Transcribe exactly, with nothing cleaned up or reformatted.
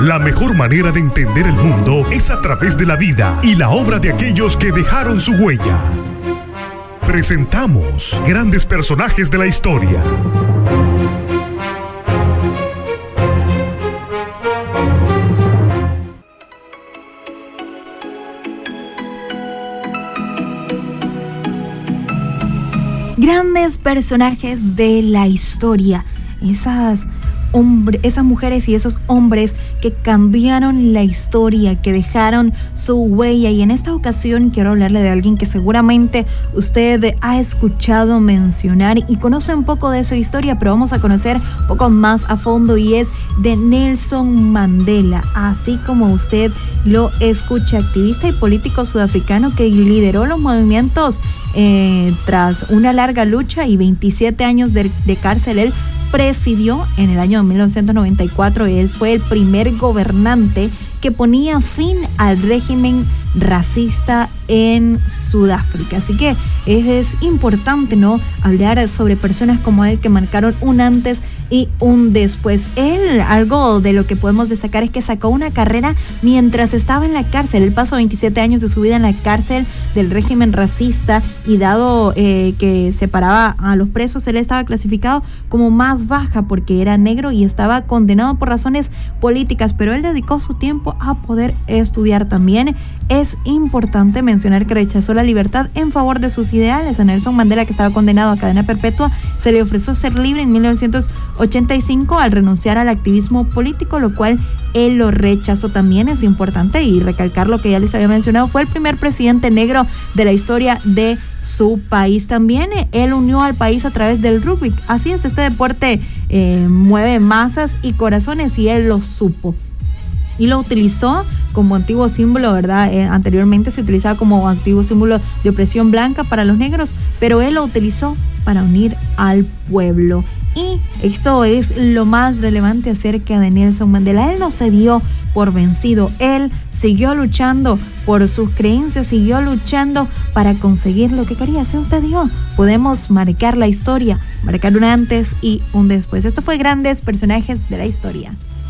La mejor manera de entender el mundo es a través de la vida y la obra de aquellos que dejaron su huella. Presentamos grandes personajes de la historia. Grandes personajes de la historia. Esas, hombre, esas mujeres y esos hombres que cambiaron la historia, que dejaron su huella. Y en esta ocasión quiero hablarle de alguien que seguramente usted ha escuchado mencionar y conoce un poco de esa historia, pero vamos a conocer un poco más a fondo, y es de Nelson Mandela. Así como usted lo escucha, activista y político sudafricano que lideró los movimientos eh, tras una larga lucha y veintisiete años de, de cárcel. Él presidió en el año mil novecientos noventa y cuatro y él fue el primer gobernante que ponía fin al régimen racista en Sudáfrica. Así que es, es importante, ¿no?, hablar sobre personas como él que marcaron un antes y un después. Él, algo de lo que podemos destacar es que sacó una carrera mientras estaba en la cárcel. Él pasó veintisiete años de su vida en la cárcel del régimen racista, y dado eh, que separaba a los presos, él estaba clasificado como más baja porque era negro y estaba condenado por razones políticas, pero él dedicó su tiempo a poder estudiar. También es importante mencionar que rechazó la libertad en favor de sus ideales. A Nelson Mandela, que estaba condenado a cadena perpetua, se le ofreció ser libre en mil novecientos ochenta y cinco al renunciar al activismo político, lo cual él lo rechazó. También es importante y recalcar lo que ya les había mencionado, fue el primer presidente negro de la historia de su país. También él unió al país a través del rugby. Así es, este deporte eh, mueve masas y corazones, y él lo supo y lo utilizó como antiguo símbolo, ¿verdad? Eh, anteriormente se utilizaba como antiguo símbolo de opresión blanca para los negros, pero él lo utilizó para unir al pueblo. Y esto es lo más relevante acerca de Nelson Mandela. Él no se dio por vencido. Él siguió luchando por sus creencias, siguió luchando para conseguir lo que quería. ¿Se usted dio? Podemos marcar la historia, marcar un antes y un después. Esto fue Grandes Personajes de la Historia.